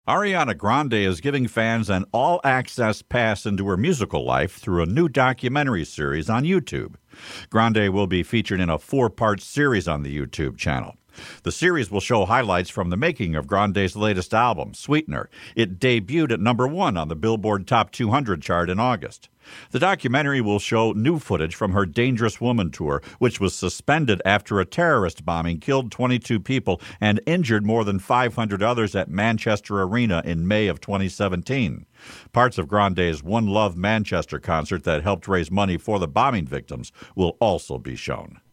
Ariana Grande is giving fans an all-access pass into her musical life through a new documentary series on YouTube. Grande will be featured in a 4-part series on the YouTube channel. The series will show highlights from the making of Grande's latest album, Sweetener. It debuted at number 1 on the Billboard Top 200 chart in August. The documentary will show new footage from her Dangerous Woman tour, which was suspended after a terrorist bombing killed 22 people and injured more than 500 others at Manchester Arena in May of 2017. Parts of Grande's One Love Manchester concert that helped raise money for the bombing victims will also be shown.